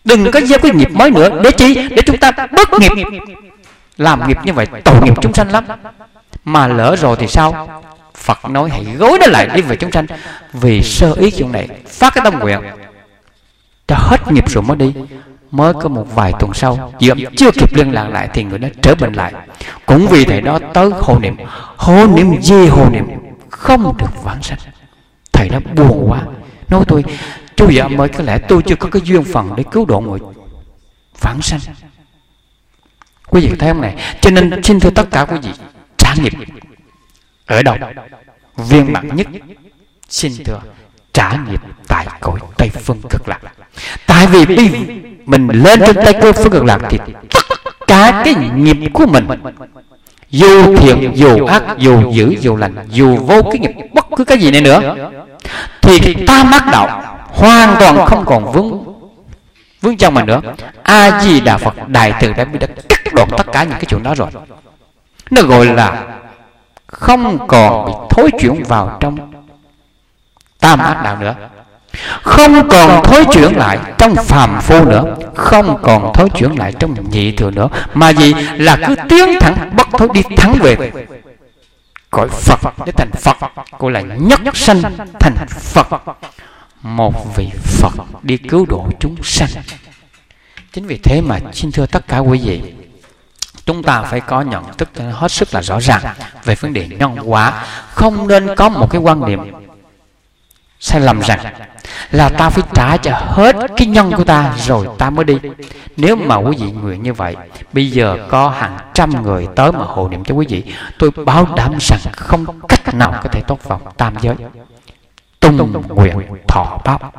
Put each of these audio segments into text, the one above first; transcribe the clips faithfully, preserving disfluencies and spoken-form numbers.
Đừng có gieo cái nghiệp mới nữa. Để chi? Để chúng ta bớt nghiệp. Làm nghiệp như vậy tội nghiệp chúng sanh lắm. Mà lỡ rồi thì sao? Phật nói hãy gối nó lại đi về chúng sanh. Vì sơ ý chuyện này, phát cái tâm nguyện cho hết nghiệp rồi mới đi. Mới có một vài tuần sau, dựa chưa kịp liên lạc lại thì người đó trở bệnh lại. Cũng vì thầy đó tới hộ niệm. Hộ niệm gì hộ niệm? Không được vãng sanh. Thầy đó buồn quá, nói tôi: chú vợ mới có lẽ tôi chưa có cái duyên phần để cứu độ người vãng sanh. Quý vị thấy không này? Cho nên xin thưa tất cả quý vị, trả nghiệp ở đâu? Viên mãn nhất xin thưa trả nghiệp tại cõi Tây Phương Cực Lạc. Tại vì bây mình lên trên Tây Phương Cực Lạc thì tất cả cái nghiệp của mình, dù thiện, dù ác, dù dữ, dù lành, dù vô cái nghiệp bất cứ cái gì này nữa, thì ta mắc đạo hoàn toàn không còn vướng vướng trong mình nữa. A Di Đà Phật Đại Từ đã đã cắt đoạn tất cả những cái chuyện đó rồi. Nó gọi là không còn bị thối chuyển vào trong tam ác đạo nữa, không còn thối chuyển lại trong phàm phu nữa, không còn thối chuyển lại trong nhị thừa nữa, mà gì là cứ tiến thẳng bất thối, đi thẳng về cõi Phật để thành Phật, gọi là nhất sanh thành Phật, một vị Phật đi cứu độ chúng sanh. Chính vì thế mà xin thưa tất cả quý vị, chúng ta phải có nhận thức hết sức là rõ ràng về vấn đề nhân quả. Không nên có một cái quan niệm sai lầm rằng là ta phải trả cho hết cái nhân của ta rồi ta mới đi. Nếu mà quý vị nguyện như vậy, bây giờ có hàng trăm người tới mà hộ niệm cho quý vị, tôi bảo đảm rằng không cách nào có thể tốt vào tam giới. Tung nguyện thọ báo,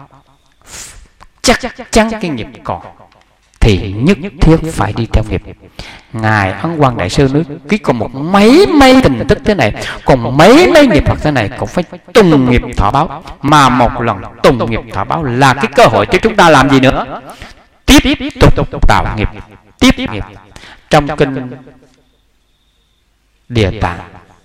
chắc chắn cái nghiệp còn thì nhất thiết phải đi theo nghiệp. Ngài Ấn Quang Đại Sư nói ký còn một mấy mấy tình tức thế này, còn mấy mấy nghiệp Phật thế này cũng phải tung nghiệp thọ báo. Mà một lần tung nghiệp thọ báo là cái cơ hội cho chúng ta làm gì nữa? Tiếp tục tạo nghiệp, tiếp nghiệp. Trong kinh Địa Tạng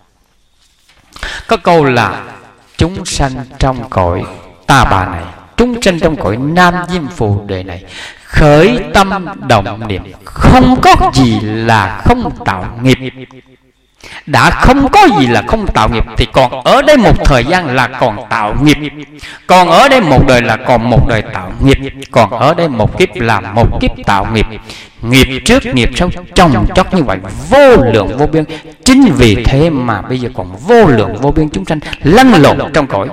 có câu là chúng sanh trong cõi Ta Bà này, chúng sanh trong cõi Nam Diêm Phù Đề này, khởi tâm động niệm không có gì là không tạo nghiệp. Đã không có gì là không tạo nghiệp thì còn ở đây một thời gian là còn tạo nghiệp, còn ở đây một đời là còn một đời tạo nghiệp, còn ở đây một kiếp là một kiếp tạo nghiệp. Nghiệp trước nghiệp sau chồng chóc như vậy, vô lượng vô biên. Chính vì thế mà bây giờ còn vô lượng vô biên chúng sanh lăn lộn trong cõi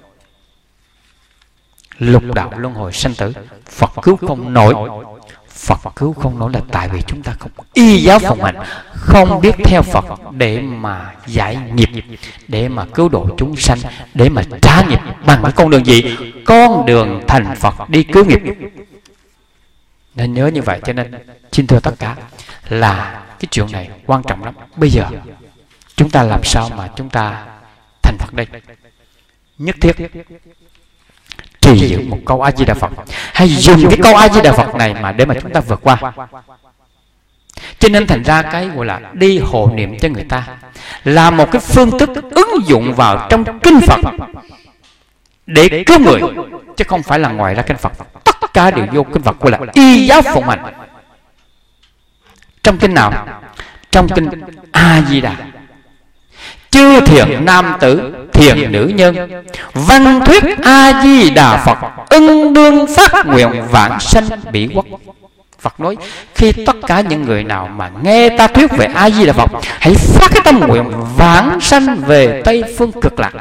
lục đạo luân hồi sanh tử. Phật cứu không nổi. Phật cứu không nổi là tại vì chúng ta không y giáo phụng hành, không biết theo Phật để mà giải nghiệp, để mà cứu độ chúng sanh, để mà trả nghiệp bằng cái con đường gì? Con đường thành Phật đi cứu nghiệp. Nên nhớ như vậy. Cho nên xin thưa tất cả là cái chuyện này quan trọng lắm. Bây giờ chúng ta làm sao mà chúng ta thành Phật đây? Nhất thiết trì giữ một câu A Di Đà Phật, hay dùng cái câu A Di Đà Phật này mà để mà chúng ta vượt qua. Cho nên thành ra cái gọi là đi hộ niệm cho người ta là một cái phương thức ứng dụng vào trong kinh Phật để cứu người, chứ không phải là ngoài ra kinh Phật. Tất cả đều vô kinh Phật gọi là y giáo phụng hành. Trong kinh nào? Trong kinh A Di Đà: chư thiện nam tử, thiện nữ nhân, văn thuyết A Di Đà Phật, ưng đương phát nguyện vãng sanh bỉ quốc. Phật nói khi tất cả những người nào mà nghe ta thuyết về A Di Đà Phật, hãy phát cái tâm nguyện vãng sanh về Tây Phương Cực Lạc.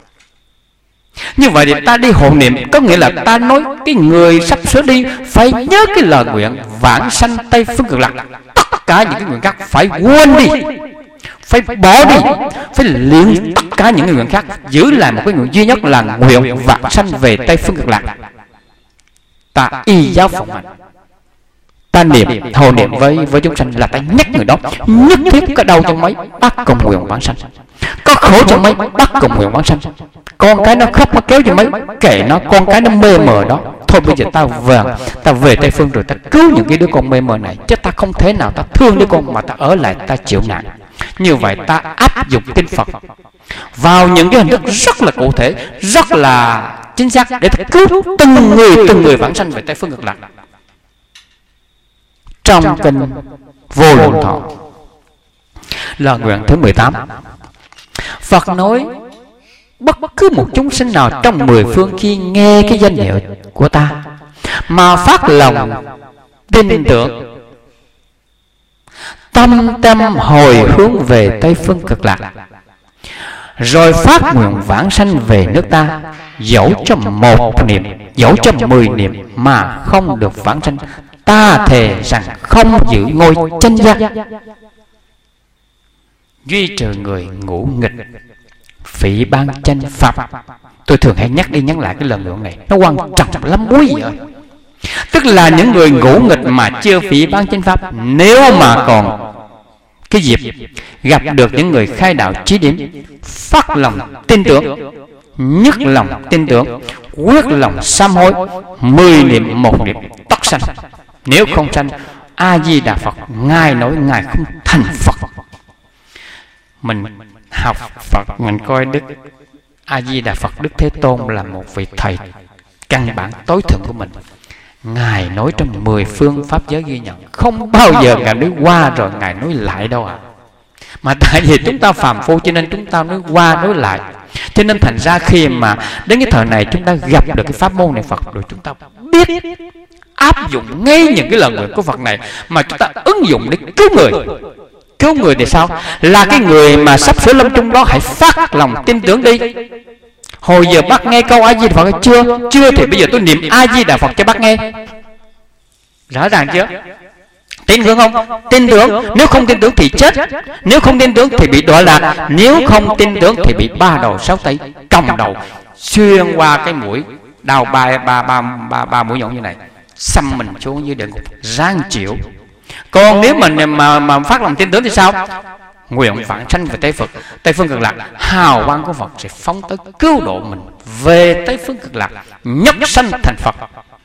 Như vậy thì ta đi hộ niệm có nghĩa là ta nói cái người sắp sửa đi phải nhớ cái lời nguyện vãng sanh Tây Phương Cực Lạc. Tất cả những cái nguyện khác phải quên đi, phải bỏ đi, phải luyện tất cả những nguyện khác, giữ lại một cái nguyện duy nhất là nguyện vãng sanh về Tây Phương Cực Lạc. Ta y giáo phụng hành, ta niệm hộ niệm với với chúng sanh là ta nhắc người đó nhất thiết có đau trong mấy bắt cùng nguyện vãng sanh, có khổ trong mấy bắt cùng nguyện vãng sanh. Con cái nó khóc nó kéo cho mấy, kệ nó, con cái nó mê mờ đó, thôi bây giờ tao về ta về Tây Phương rồi ta cứu những cái đứa con mê mờ này, chứ ta không thể nào ta thương đứa con mà ta ở lại ta chịu nạn. Như vậy ta áp dụng kinh Phật vào những cái hình thức rất là cụ thể, rất là chính xác để ta cứu từng người từng người vãng sanh về Tây Phương Cực Lạc. trong kinh Vô Lượng Thọ. Lời nguyện thứ mười tám. Phật nói: bất cứ một chúng sinh nào trong mười phương khi nghe cái danh hiệu của ta mà phát lòng tin tưởng, tâm tâm hồi hướng về Tây Phương Cực Lạc, rồi phát nguyện vãng sanh về nước ta, dẫu cho một niệm, dẫu cho mười niệm mà không được vãng sanh, ta thề rằng không giữ ngôi chánh giác, duy trừ người ngũ nghịch, phỉ báng chánh pháp. Tôi thường hay nhắc đi nhắc lại cái lần lượng này, nó quan trọng lắm quý vị ơi. Tức là những người ngũ nghịch mà chưa phỉ báng chánh pháp, nếu mà còn cái dịp gặp được những người khai đạo chí điểm, phát lòng tin tưởng, nhất lòng tin tưởng, quyết lòng sám hối, mười niệm một niệm tất sanh. Nếu không sanh, A Di Đà Phật ngài nói ngài không thành Phật. Mình học Phật, mình coi Đức A Di Đà Phật, Đức Thế Tôn là một vị thầy căn bản tối thượng của mình. Ngài nói trong mười phương pháp giới ghi nhận, không bao giờ ngài nói qua rồi ngài nói lại đâu à. Mà tại vì chúng ta phàm phu cho nên chúng ta nói qua nói lại, cho nên thành ra khi mà đến cái thời này chúng ta gặp được cái pháp môn này Phật rồi, chúng ta biết áp dụng ngay những cái lời nguyện của Phật này mà chúng ta ứng dụng để cứu người. Cứu người thì sao? Là cái người mà sắp sửa lâm chung đó hãy phát lòng tin tưởng đi. Hồi giờ bác nghe câu A Di Đà Phật hay chưa? Chưa thì bây giờ tôi niệm A Di Đà Phật cho bác nghe. Rõ ràng chưa? Tin tưởng không? Tin tưởng. Nếu không tin tưởng thì chết. Nếu không tin tưởng thì bị đọa lạc. Nếu không tin tưởng thì bị ba đầu sáu tay còng đầu xuyên qua cái mũi, đào ba ba ba ba, ba mũi nhọn như này, xăm mình xuống dưới địa ngục ráng chịu. Còn nếu mình mà mà phát lòng tin tưởng thì sao? Nguyện vãng sanh về Tây Phật, Tây Phương Cực Lạc, hào quang của Phật sẽ phóng tới cứu độ mình về Tây Phương Cực Lạc, nhất sanh thành Phật.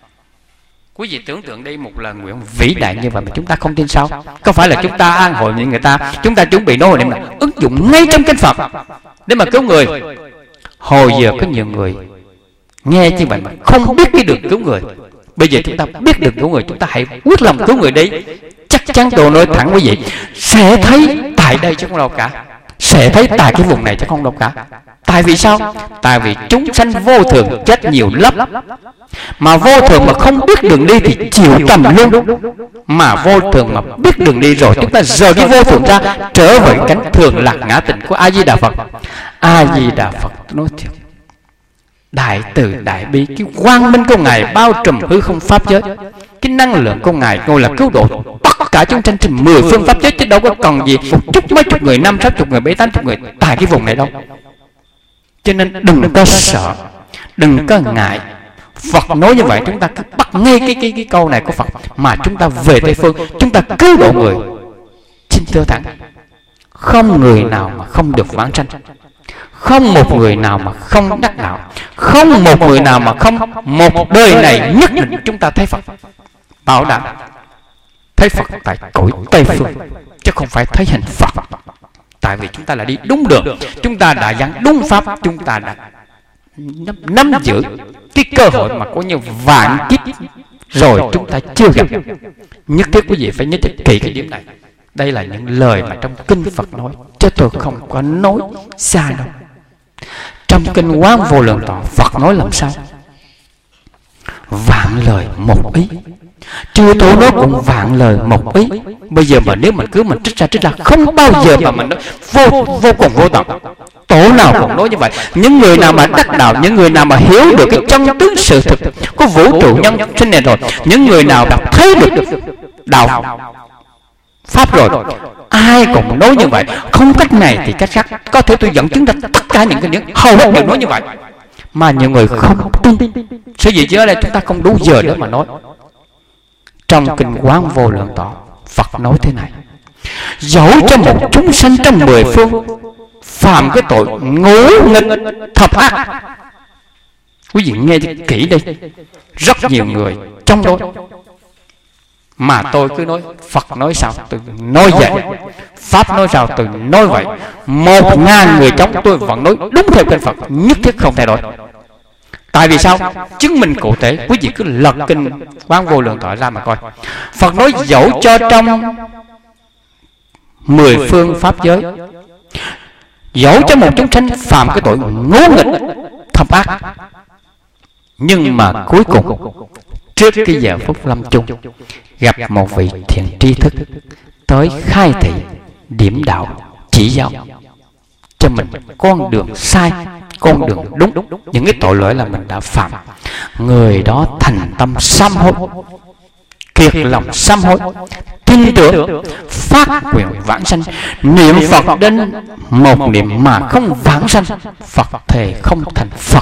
Quý vị tưởng tượng đi, một lời nguyện vĩ đại như vậy mà chúng ta không tin sao? Không phải là chúng ta an hội những người ta, chúng ta chuẩn bị nói hồi niệm là ứng dụng ngay trong kinh Phật để mà cứu người. Hồi giờ có nhiều người nghe như vậy mà không biết cái đường cứu người. Bây giờ chúng ta biết được cứu người, chúng ta hãy quyết lòng cứu người đi. Chắc chắn tôi nói thẳng quý vị, sẽ thấy tại đây chứ không đâu cả, sẽ thấy tại cái vùng này chứ không đâu cả. Tại vì sao? Tại vì chúng sanh vô thường chết nhiều lắm, mà vô thường mà không biết đường đi thì chịu cầm luôn. Mà vô thường mà biết đường đi rồi, chúng ta rời cái vô thường ra, trở về cánh thường lạc ngã tịnh của A Di Đà Phật. A Di Đà Phật nói thiệt, đại từ đại bi, cái quang minh của ngài bao trùm hư không pháp giới, cái năng lượng của ngài ngồi là cứu độ tất cả chúng sanh trên mười phương pháp giới, chứ đâu có còn gì một chút mấy chục người, năm sáu chục người, bảy tám chục người tại cái vùng này đâu. Cho nên đừng có sợ, đừng có ngại. Phật nói như vậy, chúng ta cứ bắt ngay cái cái cái câu này của Phật mà chúng ta về Tây Phương, chúng ta cứu độ người. Xin thưa thẳng, không người nào mà không được vãng sanh, không một người nào mà không đắc đạo, không một người nào mà không một đời này nhất định chúng ta thấy Phật. Bảo đảm thấy Phật tại cõi Tây Phương, chứ không phải thấy hình Phật. Tại vì chúng ta là đi đúng đường, chúng ta đã dán đúng pháp, chúng ta đã nắm giữ cái cơ hội mà có như vạn kiếp rồi chúng ta chưa gặp. Nhất thiết quý vị phải nhớ cho kỹ cái điểm này. Đây là những lời mà trong kinh Phật nói, chứ tôi không có nói xa đâu. Trong kinh Quán Vô Lượng Thọ, Phật nói làm sao? Vạn lời một ý. Chư Tổ nói cũng vạn lời một ý. Bây giờ mà nếu mình cứ mình trích ra trích ra, không bao giờ mà mình nói vô vô cùng vô tận. Tổ nào cũng nói như vậy. Những người nào mà đắc đạo, những người nào mà hiểu được cái chân tướng sự thực của vũ trụ nhân sinh này rồi, những người nào đã thấy được đạo pháp rồi, ai cũng nói như vậy. Không cách này thì cách khác. Có thể tôi dẫn chứng ra tất cả những cái những hầu hết đều nói như vậy, mà nhiều người không tin. Sở dĩ chứ ở đây chúng ta không đủ giờ để mà nói. Trong kinh Quán Vô Lượng Thọ, Phật nói thế này: dẫu cho một chúng sanh trong mười phương phạm cái tội ngũ nghịch thập ác, quý vị nghe kỹ đi, rất nhiều người trong đó mà tôi cứ nói Phật nói sao tôi nói vậy, Pháp nói sao tôi nói vậy, một ngàn người chống tôi vẫn nói đúng theo kinh Phật, nhất thiết không thay đổi. Tại vì sao? Chứng minh cụ thể. Quý vị cứ lật kinh Quán Vô Lượng Thọ ra mà coi. Phật nói dẫu cho trong mười phương pháp giới, dẫu cho một chúng sanh phạm cái tội ngỗ nghịch thâm ác, nhưng mà cuối cùng trước cái giờ phút lâm chung gặp một vị thiện tri thức tới khai thị điểm đạo, chỉ giáo cho mình con đường sai, con đường đúng, những cái tội lỗi là mình đã phạm. Người đó thành tâm sám hối, kiệt lòng sám hối, tin tưởng, phát nguyện vãng sanh, niệm Phật đến một niệm mà không vãng sanh, Phật thề không thành Phật.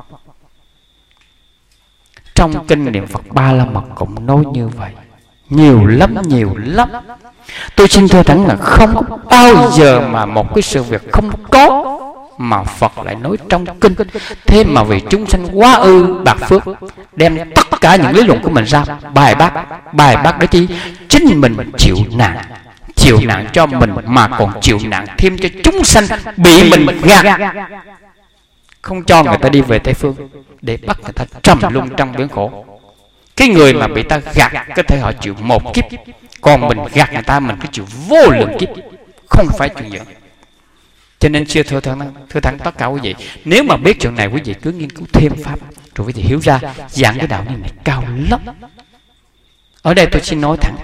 Trong kinh niệm Phật Ba La Mật cũng nói như vậy, nhiều lắm, nhiều lắm. Tôi xin thưa rằng là không có bao giờ mà một cái sự việc không có mà Phật lại nói trong kinh. Thế mà vì chúng sanh quá ư bạc phước, đem tất cả những lý luận của mình ra bài bác. Bài bác đó chi? Chính mình chịu nạn, chịu nạn cho mình mà còn chịu nạn thêm cho chúng sanh bị mình gạt, không cho người ta đi về Tây Phương để bắt người ta trầm luân trong biển khổ. Cái người mà bị ta gạt có thể họ chịu một kiếp, còn mình gạt người ta mình cứ chịu vô lượng kiếp, không phải chuyện gì. Cho nên chưa thưa thắng, thưa thắng tất cả quý vị, nếu mà biết chuyện này quý vị cứ nghiên cứu thêm pháp, rồi quý vị hiểu ra giảng cái đạo này cao lắm. Ở đây tôi xin nói thẳng,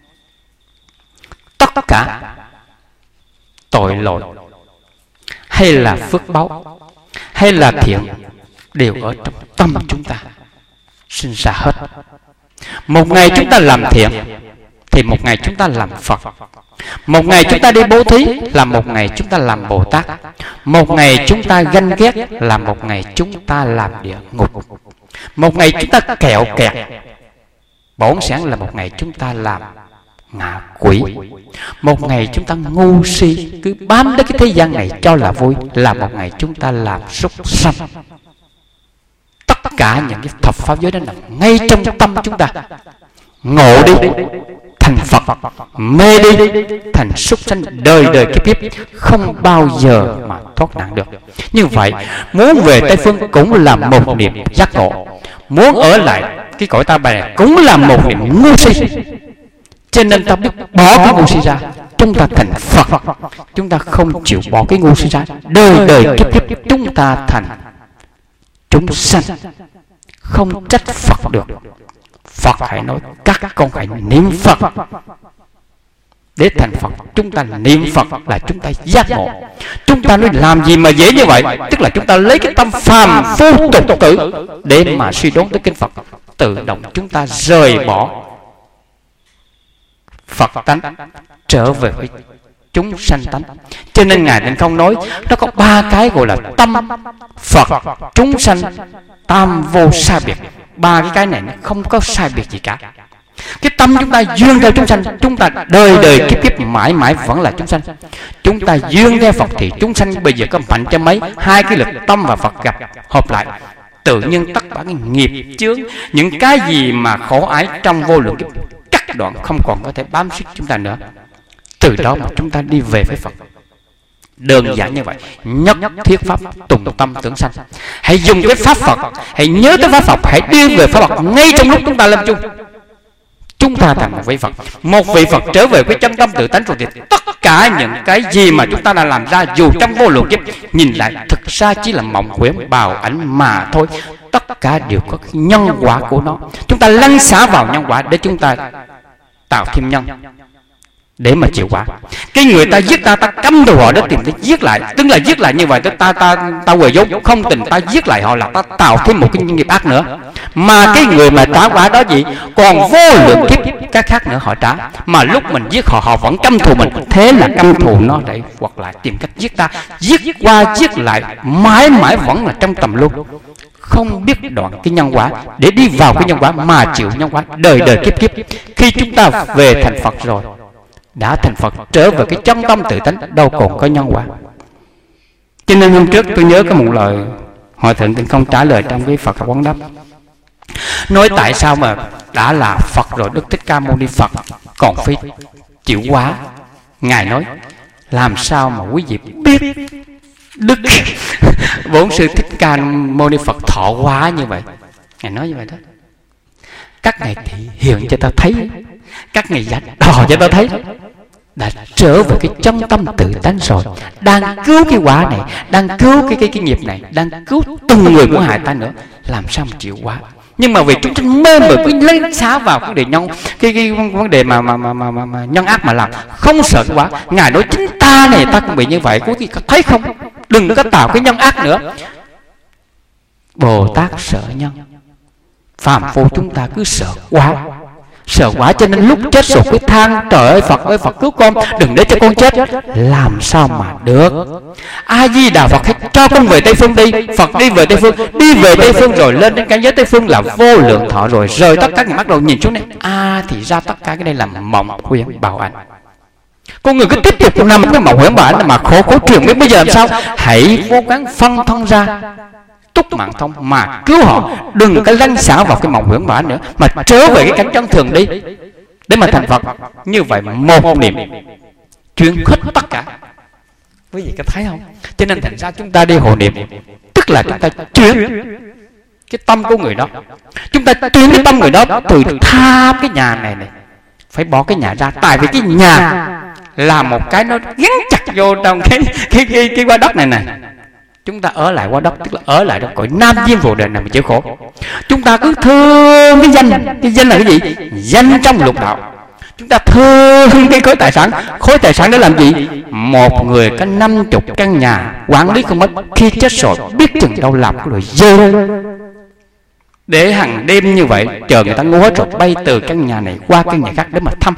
tất cả tội lỗi hay là phước báu hay là thiện đều ở trong tâm chúng ta sinh ra hết. Một ngày chúng ta làm thiện thì một ngày chúng ta làm Phật. Một ngày chúng ta đi bố thí là một ngày chúng ta làm Bồ Tát. Một ngày chúng ta ganh ghét là một ngày chúng ta làm địa ngục. Một ngày chúng ta kẹo kẹt bổn sản là một ngày chúng ta làm ngạ quỷ. Một ngày chúng ta ngu si cứ bám đến cái thế gian này cho là vui là một ngày chúng ta làm súc sanh. Tất cả những cái thập pháp giới đó nằm ngay trong tâm chúng ta. Ngộ đi thành Phật, mê đi thành súc sanh, đời đời kiếp kiếp không bao giờ mà thoát nạn được. Như vậy muốn về Tây Phương cũng là một niệm giác ngộ, muốn ở lại cái cõi ta bà này cũng là một niệm ngu si. Cho nên ta biết bỏ cái ngu si ra, chúng ta thành Phật. Chúng ta không chịu bỏ cái ngu si ra, đời đời kiếp kiếp chúng ta thành chúng sanh, không trách Phật được. Phật hãy nói các con hãy niệm Phật để thành Phật. Chúng ta niệm Phật là chúng ta giác ngộ. Chúng ta nói làm gì mà dễ như vậy? Tức là chúng ta lấy cái tâm phàm phu tục tử để mà suy đoán tới kinh Phật, tự động chúng ta rời bỏ Phật tánh, trở về với chúng sanh tánh. Cho nên Ngài Định Không nói nó có ba cái gọi là tâm, Phật, chúng sanh, tam vô sai biệt. Ba cái cái này nó không có sai biệt gì cả. Cái tâm chúng ta duyên theo chúng sanh, chúng ta đời đời kiếp kiếp mãi mãi vẫn là chúng sanh. Chúng ta duyên theo Phật thì chúng sanh bây giờ có mạnh cho mấy, hai cái lực tâm và Phật gặp hợp lại, tự nhiên tất cả cái nghiệp chướng, những cái gì mà khổ ái trong vô lượng kiếp cắt đoạn, không còn có thể bám xích chúng ta nữa. Từ đó mà chúng ta đi về với Phật. Đơn giản như vậy. Nhất thiết pháp tùng tâm tưởng sanh. Hãy dùng cái pháp Phật, hãy nhớ tới pháp Phật, hãy đi về pháp Phật ngay trong lúc chúng ta lâm chung. Chúng ta thành một vị Phật. Một vị Phật trở về với chân tâm tự tánh rồi thì tất cả những cái gì mà chúng ta đã làm ra dù trong vô lượng kiếp nhìn lại thực ra chỉ là mộng huyễn bào ảnh mà thôi. Tất cả đều có nhân quả của nó. Chúng ta lăn xả vào nhân quả để chúng ta tạo thêm nhân để mà chịu quả. Cái người ta giết ta, ta cấm đầu họ để tìm tới giết lại, tức là giết lại như vậy, ta ta ta, ta quề vốn không tình, ta giết lại họ là ta tạo thêm một cái nghiệp ác nữa. Mà cái người mà trả quả đó gì còn vô lượng kiếp các khác nữa họ trả, mà lúc mình giết họ họ vẫn căm thù mình. Thế là căm thù nó để hoặc lại tìm cách giết ta, giết qua giết lại mãi mãi vẫn là trong tầm luôn, không biết đoạn cái nhân quả để đi vào cái nhân quả mà chịu nhân quả đời đời kiếp kiếp. Khi chúng ta về thành Phật rồi, đã thành Phật trở về cái chân tâm tự tánh, đâu còn có nhân quả. Cho nên hôm trước tôi nhớ có một lời Hòa Thượng Tịnh Không trả lời trong cái Phật Học Quán Đáp, nói tại sao mà đã là Phật rồi, Đức Thích Ca Mâu Ni Phật còn phải chịu quá. Ngài nói làm sao mà quý vị biết Đức Bổn sư Thích Ca Mâu Ni Phật thọ quá như vậy. Ngài nói như vậy đó. Các ngài thị hiện cho ta thấy, các ngài dạy đò cho ta thấy, đã trở về cái chân tâm tự tánh rồi, đang cứu cái quả này, đang cứu cái cái cái nghiệp này, đang cứu từng người muốn hại ta nữa, làm sao mà chịu quá. Nhưng mà vì chúng ta mê mờ cứ lấy xá vào cái đề nhân, cái cái vấn đề mà mà mà mà, mà, mà nhân ác mà làm, không sợ quá. Ngài nói chính ta này ta cũng bị như vậy, có gì thấy không? Đừng có tạo cái nhân ác nữa. Bồ Tát sợ nhân, phàm phu chúng ta cứ sợ quá, sợ quá cho nên lúc chết rồi cứ than trời ơi Phật ơi Phật cứu con, đừng để cho con chết. Làm sao mà được? A Di Đà Phật hãy cho con về Tây Phương đi. Phật đi về Tây Phương, đi về Tây Phương rồi lên đến cảnh giới Tây Phương là vô lượng thọ rồi, rời tất cả những bắt đầu nhìn xuống này, a à, thì ra tất cả cái đây là mộng huyễn bảo ảnh. Con người cứ tiếp tục nằm cái mộng huyễn bảo ảnh mà khổ khổ trường biết bây giờ làm sao. Hãy cố gắng phân thân ra, túc mạng thông mà cứu họ, đừng có lăn xả vào cái mộng huyễn bảo nữa, mà trở về cái cảnh chân thường đi để mà thành Phật. Như vậy một niệm chuyển hết tất cả. Quý vị có thấy không? Cho nên thành ra chúng ta đi hộ niệm, tức là chúng ta chuyển cái tâm của người đó, chúng ta chuyển cái tâm người đó từ tha cái nhà này này, phải bỏ cái nhà ra, tại vì cái nhà là một cái nó gắn chặt vô trong cái cái cái cái quả đất này này. Chúng ta ở lại qua đất, tức là ở lại trong cõi nam diêm phù đề này mà chịu khổ. Chúng ta cứ thương cái danh, cái danh là cái gì? Danh trong lục đạo. Chúng ta thương cái khối tài sản. Khối tài sản để làm gì? Một người có năm chục căn nhà, quản lý không mất, khi chết rồi biết chừng đâu làm cái loại dơ. Để hàng đêm như vậy chờ người ta ngu hết rồi, bay từ căn nhà này qua căn nhà khác để mà thăm.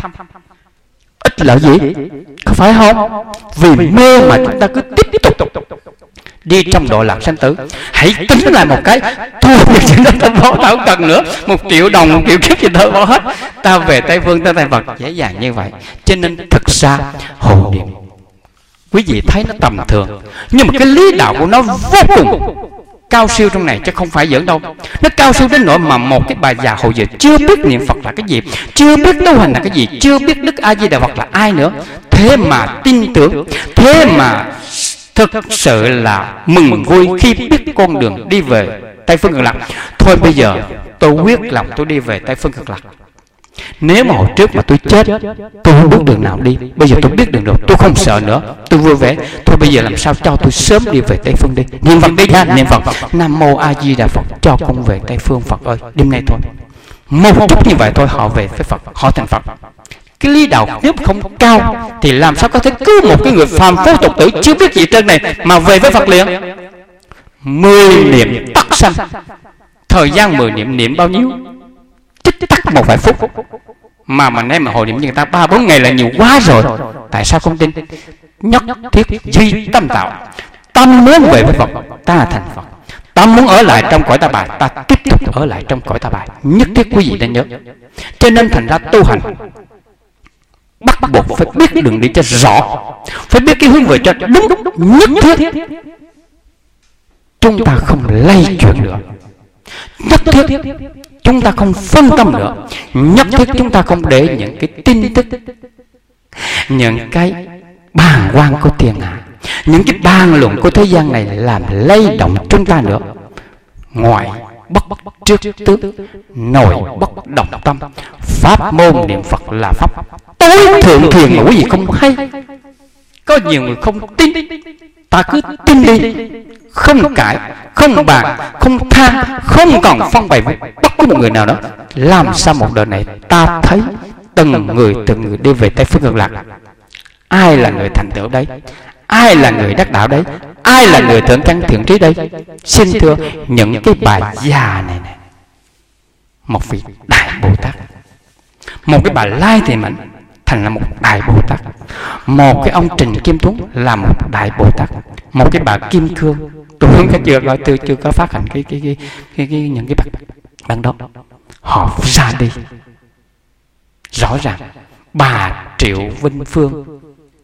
Ít lợi gì? Có phải không? Vì mê mà chúng ta cứ tiếp tục đi trong độ lạc sanh tử. Hãy tính lại một cái, thôi chuyện đó ta bỏ, ta không cần nữa. Một triệu đồng, một triệu kiếp thì ta bỏ hết. Ta về Tây Phương, ta thành Phật dễ dàng như vậy. Cho nên thực ra hộ niệm, quý vị thấy nó tầm thường, nhưng mà cái lý đạo của nó vô cùng cao siêu trong này chứ không phải giỡn đâu. Nó cao siêu đến nỗi mà một cái bà già hồi giờ chưa biết niệm Phật là cái gì, chưa biết tu hành là cái gì, chưa biết Đức A Di Đà Phật là ai nữa, thế mà tin tưởng, thế mà thực sự là mừng vui khi biết con đường đi về Tây Phương Cực Lạc. Thôi bây giờ tôi quyết lòng tôi đi về Tây Phương Cực Lạc. Nếu mà hồi trước mà tôi chết, tôi không biết đường nào đi, bây giờ tôi biết đường rồi, tôi không sợ nữa, tôi vui vẻ. Thôi bây giờ làm sao cho tôi sớm đi về Tây Phương đi. Niệm Phật đi ha, niệm Phật. Nam Mô A Di Đà Phật, cho con về Tây Phương Phật ơi. Đêm nay thôi, một chút như vậy thôi, họ về với Phật, họ thành Phật. Cái lý đạo nếu không cao thì làm sao có thể cứu một cái người phàm phu tục tử chưa biết gì trên này mà về với Phật liền. Mười niệm tắc sanh. Thời gian mười niệm niệm bao nhiêu? Tích tắc một vài phút. Mà mà nay mà hồi niệm như người ta ba bốn ngày là nhiều quá rồi. Tại sao không tin? Nhất thiết duy tâm tạo. Tâm muốn về với Phật, ta thành Phật. Tâm muốn ở lại trong cõi Ta Bà, ta tiếp tục ở lại trong cõi Ta Bà. Nhất thiết quý vị nên nhớ. Cho nên thành ra tu hành bắt buộc phải biết đường đi cho rõ, phải biết cái hướng về cho đúng. Nhất thiết chúng ta không lay chuyển nữa, nhất thiết chúng ta không phân tâm nữa, nhất thiết chúng ta không để những cái tin tức, những cái bàng quan của thiên hạ, những cái bàn luận của thế gian này làm lay động chúng ta nữa. Ngoài bất trước tướng, nội bất động tâm. Pháp môn niệm Phật là pháp tối thượng thiền ngũ gì không hay. Có nhiều người không tin, ta cứ tin đi, không cãi, không bàn, không than, không còn phân bày với bất cứ một người nào đó. Làm sao một đời này ta thấy từng người từng người đi về Tây Phương Cực Lạc. Ai là người thành tựu đấy? Ai là người đắc đạo đấy? Ai là người thượng căn thiện trí đây? Xin thưa, những cái bà già này này, một vị đại Bồ Tát, một cái bà Lai Thị Mẫn thành là một đại Bồ Tát, một cái ông Trình Kim Tuấn là một đại Bồ Tát, một cái bà Kim Cương, tôi không có chưa gọi tôi chưa có phát hành cái cái cái cái, cái những cái bản bản đó, họ ra đi rõ ràng. Bà Triệu Vinh Phương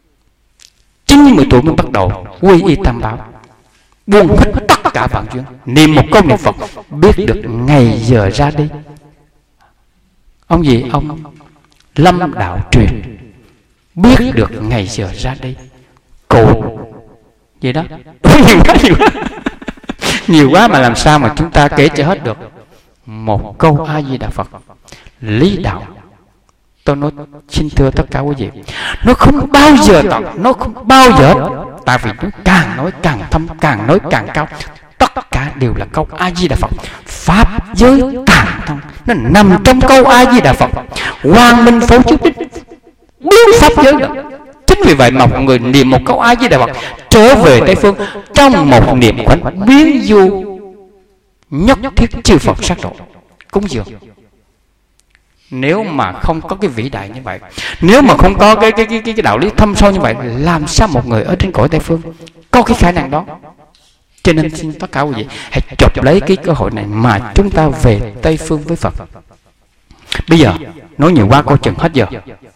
chín mươi tuổi mới bắt đầu quy y Tam Bảo, buông hết tất cả vạn duyên, niệm một câu niệm Phật, biết được ngày giờ ra đi. Ông gì? Ông Lâm Đạo Truyền biết được ngày giờ ra đi. Cụ gì đó nhiều quá nhiều quá Nhiều quá mà làm sao mà chúng ta kể cho hết được. Một câu A Di Đà Phật, lý đạo, tôi nói xin thưa tất cả quý vị, nó không bao giờ tận, nó không bao giờ, tại vì nó càng nói càng thâm, càng nói càng cao. Tất cả đều là câu A Di Đà Phật. Pháp giới tạng thông, nó nằm trong câu A Di Đà Phật. Quang minh phổ chiếu đích biến pháp giới đó. Chính vì vậy mà một người niệm một câu A Di Đà Phật trở về Tây Phương trong một niệm khoảnh biến du nhất thiết chư Phật sát độ cúng dường. Nếu mà không có cái vĩ đại như vậy, nếu mà không có cái cái cái cái, cái đạo lý thâm sâu như vậy, làm sao một người ở trên cõi Tây Phương có cái khả năng đó? Cho nên xin tất cả quý vị hãy chộp lấy cái cơ hội này mà chúng ta về Tây Phương với Phật. Bây giờ nói nhiều quá coi chừng hết giờ.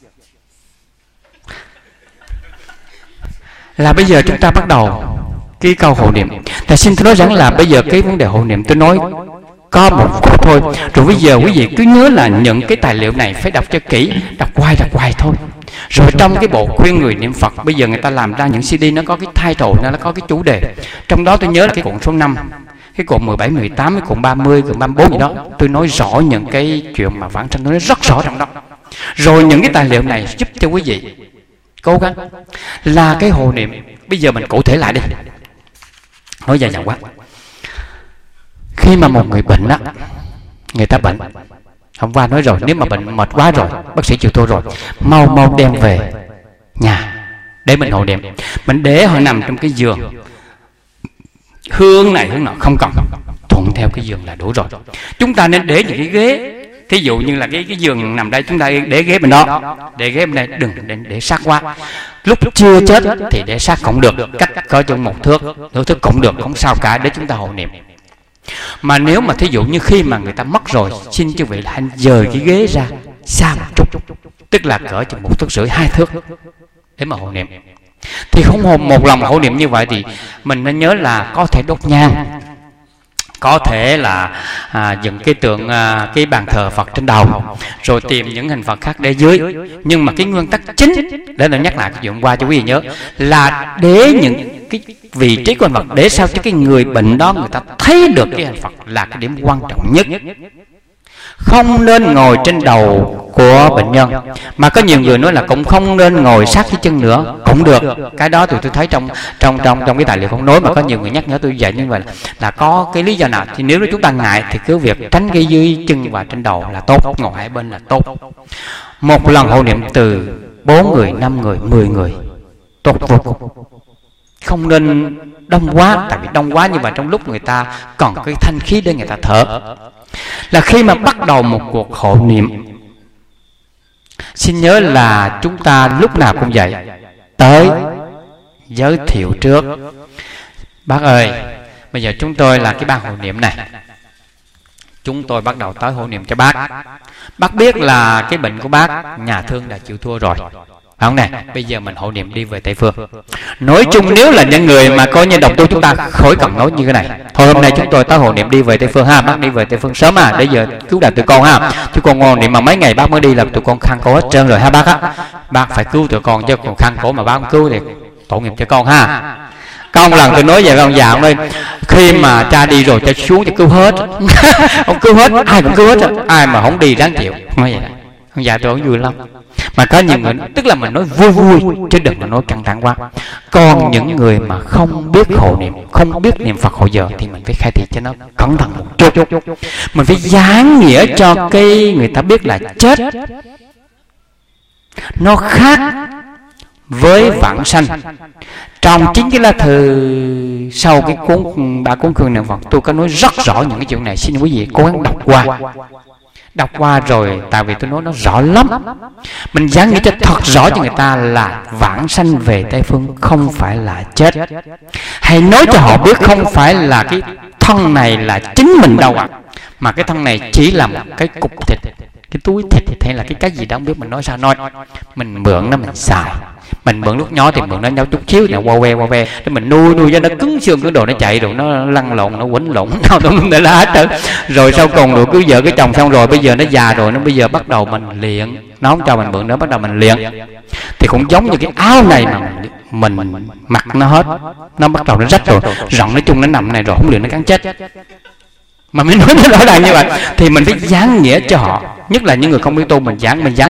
Là bây giờ chúng ta bắt đầu cái câu hộ niệm. Thầy xin tôi nói rằng là bây giờ cái vấn đề hộ niệm tôi nói có một phút thôi. Rồi bây giờ quý vị cứ nhớ là những cái tài liệu này phải đọc cho kỹ, đọc hoài đọc hoài thôi. Rồi trong cái bộ khuyên người niệm Phật, bây giờ người ta làm ra những xê đê, nó có cái title, nó có cái chủ đề. Trong đó tôi nhớ là cái cuộn số năm, cái cuộn mười bảy, mười tám, cái cuộn ba mươi, cuộn ba mươi bốn gì đó, tôi nói rõ những cái chuyện mà vãng sanh, tôi nói rất rõ trong đó. Rồi những cái tài liệu này giúp cho quý vị cố gắng là cái hộ niệm. Bây giờ mình cụ thể lại đi, nói dài dòng quá. Khi mà một người bệnh á, người ta bệnh, hôm qua nói rồi, nếu mà bệnh mệt quá rồi, bác sĩ chịu thua rồi, mau mau đem về nhà để mình hộ niệm. Mình để họ nằm trong cái giường, hướng này hướng nọ không cần, thuận theo cái giường là đủ rồi. Chúng ta nên để những cái ghế, thí dụ như là cái cái giường nằm đây, chúng ta để ghế bên đó, để ghế bên đây, đừng để, để sát quá. Lúc chưa chết thì để sát cũng được, cách có trong một thước, nửa thước cũng được, không sao cả, để chúng ta hộ niệm. Mà nếu mà thí dụ như khi mà người ta mất rồi, xin chư vị là hãy dời cái ghế ra xa một chút, tức là cỡ chừng một thước rưỡi, hai thước để mà hộ niệm. Thì không hồn một lòng hộ niệm như vậy thì mình nên nhớ là có thể đốt nhang, có thể là à, dựng cái tượng à, cái bàn thờ Phật trên đầu, rồi tìm những hình Phật khác để dưới. Nhưng mà cái nguyên tắc chính để tôi nhắc lại cái chuyện qua cho quý vị nhớ là để những cái vị trí của hình Phật, để sao cho cái người bệnh đó người ta thấy được cái hình Phật là cái điểm quan trọng nhất. Không nên ngồi trên đầu của bệnh nhân, mà có nhiều người nói là cũng không nên ngồi sát cái chân nữa, cũng được. Cái đó tụi tôi thấy trong trong trong trong cái tài liệu không nói, mà có nhiều người nhắc nhở tôi vậy. Nhưng mà là có cái lý do nào thì nếu chúng ta ngại thì cứ việc tránh cái dưới chân và trên đầu là tốt, ngồi hai bên là tốt. Một lần hộ niệm từ bốn người, năm người, mười người tốt vô cùng. Không nên đông quá, tại vì đông quá như vậy trong lúc người ta còn cái thanh khí để người ta thở. Là khi mà bắt đầu một cuộc hộ niệm, xin nhớ là chúng ta lúc nào cũng vậy, tới giới thiệu trước. Bác ơi, bây giờ chúng tôi là cái ban hộ niệm này, chúng tôi bắt đầu tới hộ niệm cho bác. Bác biết là cái bệnh của bác nhà thương đã chịu thua rồi, phải không này? Bây giờ mình hộ niệm đi về Tây Phương. Nói chung nếu là những người mà coi như đồng tu, chúng ta khỏi cần nói như cái này. Thôi hôm nay chúng tôi tới hộ niệm đi về Tây Phương ha. Bác đi về Tây Phương sớm à, để giờ cứu đại tụi con ha. Chứ con ngon niệm mà mấy ngày bác mới đi là tụi con khăn cổ hết trơn rồi ha bác á. Bác phải cứu tụi con chứ còn khăn cổ mà bác không cứu thì tội nghiệp cho con ha. Có một lần tôi nói về ông già ông ơi, khi mà cha đi rồi cha xuống cho cứu hết. Ông cứu hết, ai cũng cứu hết, ai mà không đi đáng chịu. Nói vậy. Ông già tôi vui lắm. Mà có nhiều người, tức là mình nói vui vui chứ đừng mà nói căng thẳng quá. Còn những người mà không biết hộ niệm, không biết niệm Phật hộ giờ thì mình phải khai thị cho nó cẩn thận một chút. Mình phải giảng nghĩa cho cái người ta biết là chết nó khác với vãng sanh. Trong chính cái lá thư sau cái cuốn ba cuốn khuyên niệm Phật, tôi có nói rất rõ những cái chuyện này. Xin quý vị cố gắng đọc qua. Đọc qua rồi, tại vì tôi nói nó rõ lắm. Mình giảng nghĩa cho thật rõ cho người ta là vãng sanh về Tây Phương không phải là chết. Hãy nói cho họ biết không phải là cái thân này là chính mình đâu ạ, à, mà cái thân này chỉ là một cái cục thịt, cái túi thịt hay là cái cái gì đó không biết, mình nói sao nói. Mình mượn nó mình xài. Mình mượn lúc nhỏ thì mượn nó nhau chút xíu này qua que qua ve để mình nuôi nuôi cho nó cứng xương cứng đồ, nó chạy rồi nó lăn lộn, nó quấn lộn nào tôi không thể la hết trơn. Rồi sau cùng rồi cứ vợ cái chồng xong rồi bây giờ nó già rồi, nó bây giờ bắt đầu mình luyện, nó không cho mình mượn nữa, bắt đầu mình luyện. Thì cũng giống như cái áo này mà mình mình mặc nó hết, nó bắt đầu nó rách rồi, rộng nói chung nó nằm này rồi, không lựa nó cắn chết. Mà mới nói nó rõ ràng như vậy thì mình phải giảng nghĩa cho họ, nhất là những người không biết tu, mình giảng mình giảng